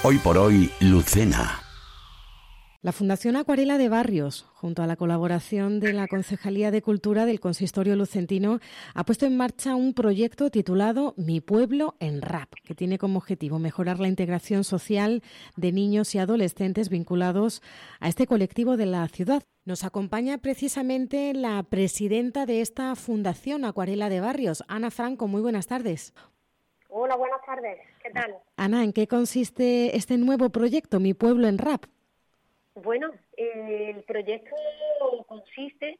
Hoy por hoy, Lucena. La Fundación Acuarela de Barrios, junto a la colaboración de la Concejalía de Cultura del Consistorio Lucentino, ha puesto en marcha un proyecto titulado Mi Pueblo en Rap, que tiene como objetivo mejorar la integración social de niños y adolescentes vinculados a este colectivo de la ciudad. Nos acompaña precisamente la presidenta de esta Fundación Acuarela de Barrios, Ana Franco. Muy buenas tardes. Hola, buenas tardes. ¿Qué tal? Ana, ¿en qué consiste este nuevo proyecto, Mi Pueblo en Rap? Bueno, el proyecto consiste,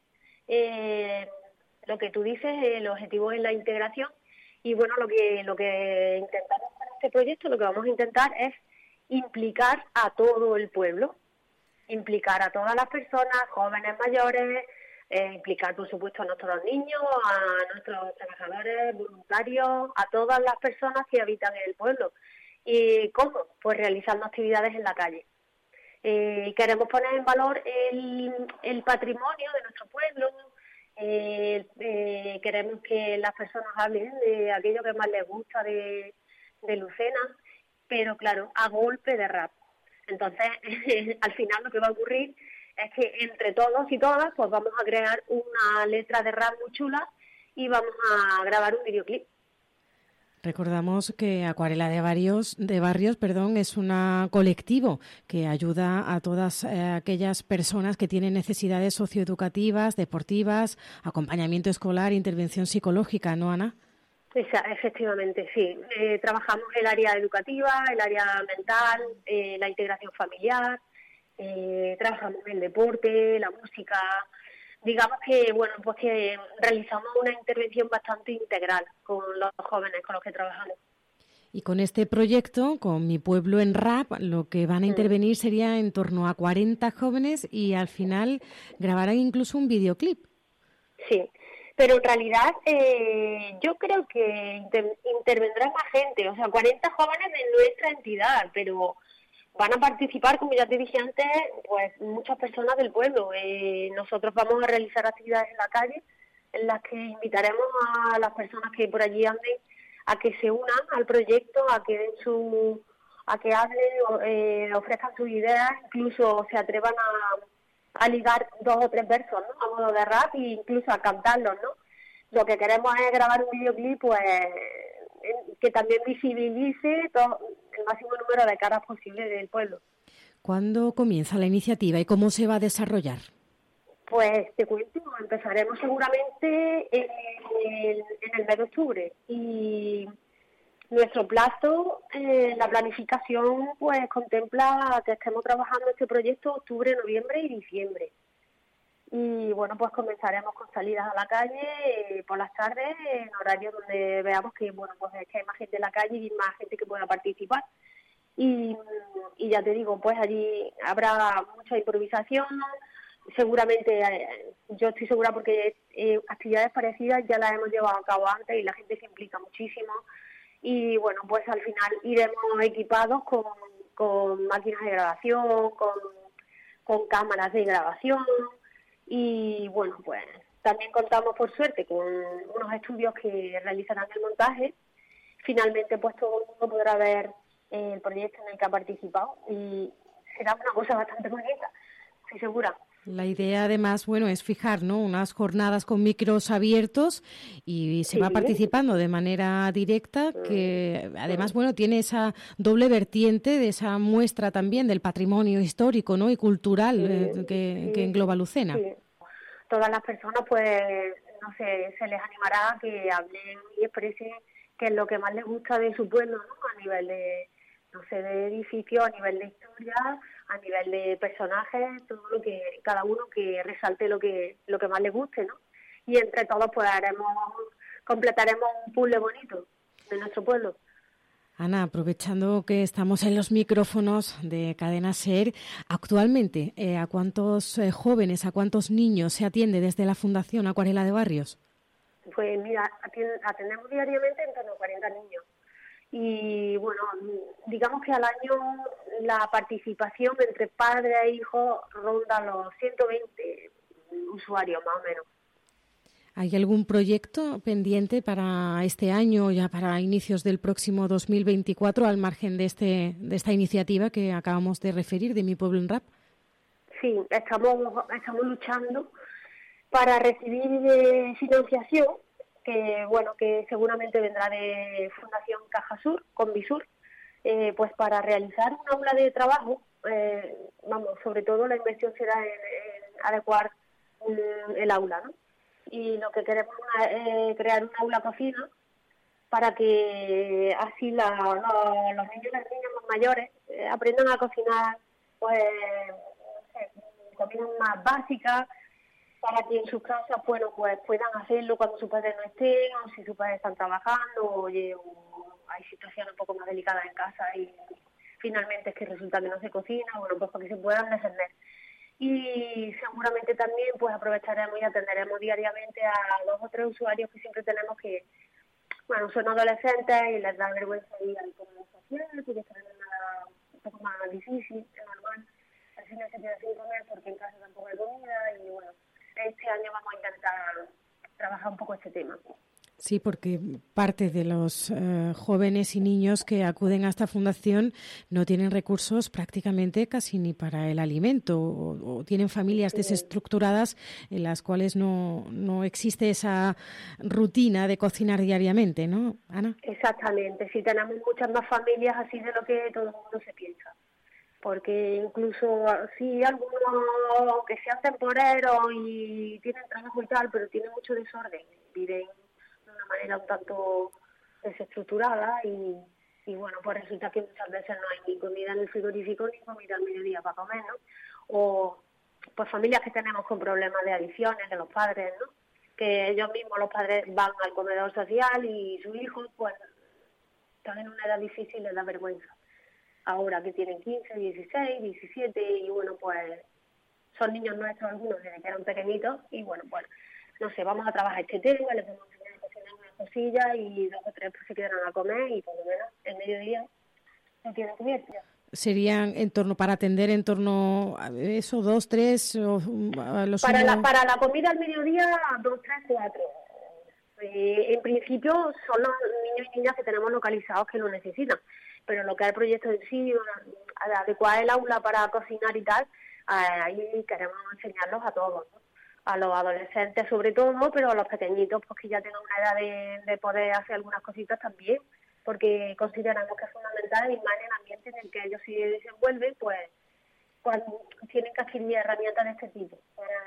lo que tú dices, el objetivo es la integración y bueno, lo que intentamos con este proyecto, lo que vamos a intentar es implicar a todo el pueblo, implicar a todas las personas, jóvenes, mayores, implicar por supuesto a nuestros niños, a nuestros trabajadores, voluntarios, a todas las personas que habitan en el pueblo. ¿Y cómo? Pues realizando actividades en la calle. Queremos poner en valor el patrimonio de nuestro pueblo, queremos que las personas hablen de aquello que más les gusta de Lucena, pero claro, a golpe de rap. Entonces, al final lo que va a ocurrir es que entre todos y todas pues vamos a crear una letra de rap muy chula y vamos a grabar un videoclip. Recordamos que Acuarela de Barrios, es un colectivo que ayuda a todas aquellas personas que tienen necesidades socioeducativas, deportivas, acompañamiento escolar, intervención psicológica, ¿no, Ana? Efectivamente, sí. Trabajamos el área educativa, el área mental, la integración familiar, trabajamos el deporte, la música. Digamos que, bueno, pues que realizamos una intervención bastante integral con los jóvenes con los que trabajamos. Y con este proyecto, con Mi Pueblo en Rap, lo que van a intervenir sería en torno a 40 jóvenes y al final grabarán incluso un videoclip. Sí, pero en realidad yo creo que intervendrá más gente, o sea, 40 jóvenes de nuestra entidad, pero van a participar, como ya te dije antes, pues muchas personas del pueblo. Nosotros vamos a realizar actividades en la calle en las que invitaremos a las personas que por allí anden a que se unan al proyecto, a que hablen, ofrezcan sus ideas, incluso se atrevan a ligar 2 o 3 versos, ¿no? A modo de rap e incluso a cantarlos, ¿no? Lo que queremos es grabar un videoclip, pues, que también visibilice el máximo número de caras posibles del pueblo. ¿Cuándo comienza la iniciativa y cómo se va a desarrollar? Pues te cuento, empezaremos seguramente en el mes de octubre y nuestro plazo, la planificación, pues contempla que estemos trabajando este proyecto octubre, noviembre y diciembre. Y bueno, pues comenzaremos con salidas a la calle por las tardes, en horarios donde veamos que, bueno, pues es que hay más gente en la calle y más gente que pueda participar. Y ya te digo, pues allí habrá mucha improvisación, seguramente, yo estoy segura porque actividades parecidas ya las hemos llevado a cabo antes y la gente se implica muchísimo. Y bueno, pues al final iremos equipados con máquinas de grabación, con cámaras de grabación. Y bueno, pues también contamos por suerte con unos estudios que realizarán el montaje. Finalmente pues todo el mundo podrá ver el proyecto en el que ha participado y será una cosa bastante bonita, estoy segura. La idea además, bueno, es fijar, ¿no?, unas jornadas con micros abiertos y se va participando de manera directa, que además, bueno, tiene esa doble vertiente de esa muestra también del patrimonio histórico, ¿no?, y cultural que engloba Lucena. Sí. Todas las personas, pues, no sé, se les animará a que hablen y expresen qué es lo que más les gusta de su pueblo, ¿no?, a nivel de, no sé, de edificio, a nivel de historia, a nivel de personajes, todo lo que cada uno que resalte lo que más le guste, ¿no? Y entre todos pues completaremos un puzzle bonito de nuestro pueblo. Ana, aprovechando que estamos en los micrófonos de Cadena SER, actualmente, ¿a cuántos jóvenes, a cuántos niños se atiende desde la Fundación Acuarela de Barrios? Pues mira, atendemos diariamente en torno a 40 niños. Y bueno, digamos que al año la participación entre padres e hijos ronda los 120 usuarios más o menos. ¿Hay algún proyecto pendiente para este año o ya para inicios del próximo 2024 al margen de esta iniciativa que acabamos de referir de Mi Pueblo en Rap? Sí, estamos luchando para recibir financiación que seguramente vendrá de Fundación Caja Sur, con Bisur, pues para realizar un aula de trabajo. Sobre todo la inversión será en adecuar el aula, ¿no? Y lo que queremos es crear un aula cocina para que así los niños y las niñas más mayores aprendan a cocinar, pues, no sé, comidas más básicas, para que en sus casas, pues puedan hacerlo cuando sus padres no estén, o si sus padres están trabajando, o hay situaciones un poco más delicadas en casa y finalmente es que resulta que no se cocina, pues para que se puedan defender. Y seguramente también pues aprovecharemos y atenderemos diariamente a 2 o 3 usuarios que siempre tenemos que, son adolescentes y les da vergüenza ir al comedor social, porque están en una un poco más difícil, es normal. Al final se queda sin comer porque en casa tampoco hay comida y este año vamos a intentar trabajar un poco este tema. Sí, porque parte de los jóvenes y niños que acuden a esta fundación no tienen recursos prácticamente casi ni para el alimento o tienen familias desestructuradas en las cuales no existe esa rutina de cocinar diariamente, ¿no, Ana? Exactamente, sí, tenemos muchas más familias así de lo que todo el mundo se piensa. Porque incluso sí, algunos, aunque sean temporeros y tienen trabajo y tal, pero tienen mucho desorden, viven de una manera un tanto desestructurada y pues resulta que muchas veces no hay ni comida en el frigorífico ni comida al mediodía para comer, ¿no? O pues familias que tenemos con problemas de adicciones de los padres, ¿no? Que ellos mismos, los padres, van al comedor social y sus hijos pues están en una edad difícil y les da vergüenza. Ahora que tienen 15, 16, 17 y pues son niños nuestros algunos desde que eran pequeñitos y no sé, vamos a trabajar este tema, les vamos a enseñar a cocinar una cosilla y 2 o 3 pues se quedan a comer y por lo menos el mediodía no tienen cubierta. Serían para atender en torno a eso, 2, 3 o a los para la comida al mediodía 2, 3, 4. En principio son los niños y niñas que tenemos localizados que lo necesitan. Pero lo que es el proyecto en sí, adecuar el aula para cocinar y tal, ahí queremos enseñarlos a todos, ¿no? A los adolescentes sobre todo, pero a los pequeñitos pues que ya tengan una edad de poder hacer algunas cositas también, porque consideramos que es fundamental y más en el ambiente en el que ellos se desenvuelven, pues cuando tienen que adquirir herramientas de este tipo,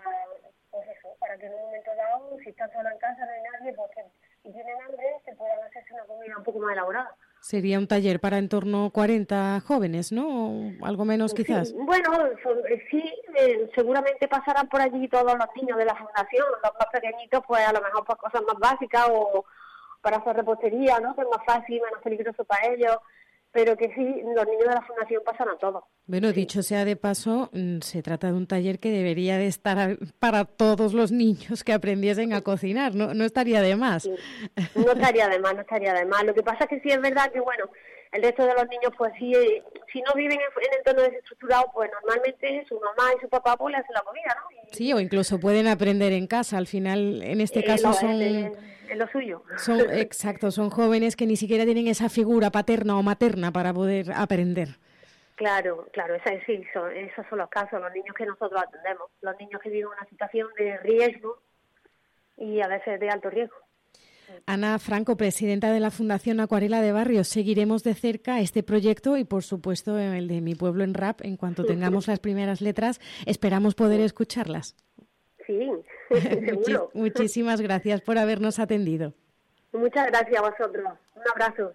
para que en un momento dado, si están solos en casa, no hay nadie, y tienen hambre, se puedan hacerse una comida un poco más elaborada. Sería un taller para en torno a 40 jóvenes, ¿no? O algo menos quizás. Sí, seguramente pasarán por allí todos los niños de la fundación, los más pequeñitos, pues a lo mejor por cosas más básicas o para hacer repostería, ¿no? Que es más fácil, menos peligroso para ellos, pero que sí, los niños de la fundación pasan a todos. Bueno, dicho sea de paso, se trata de un taller que debería de estar para todos los niños que aprendiesen a cocinar, no estaría de más. Sí. No estaría de más. Lo que pasa es que sí es verdad que, el resto de los niños, pues sí, si no viven en entornos desestructurados, pues normalmente su mamá y su papá pues le hacen la comida, ¿no? Sí, o incluso pueden aprender en casa. Al final, en este caso es lo suyo. Son jóvenes que ni siquiera tienen esa figura paterna o materna para poder aprender. Claro, esos son los casos, los niños que nosotros atendemos, los niños que viven una situación de riesgo y a veces de alto riesgo. Ana Franco, presidenta de la Fundación Acuarela de Barrios, seguiremos de cerca este proyecto y, por supuesto, el de Mi Pueblo en Rap. En cuanto tengamos las primeras letras, esperamos poder escucharlas. Sí, seguro. Muchísimas gracias por habernos atendido. Muchas gracias a vosotros. Un abrazo.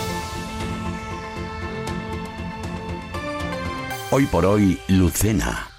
Hoy por hoy, Lucena.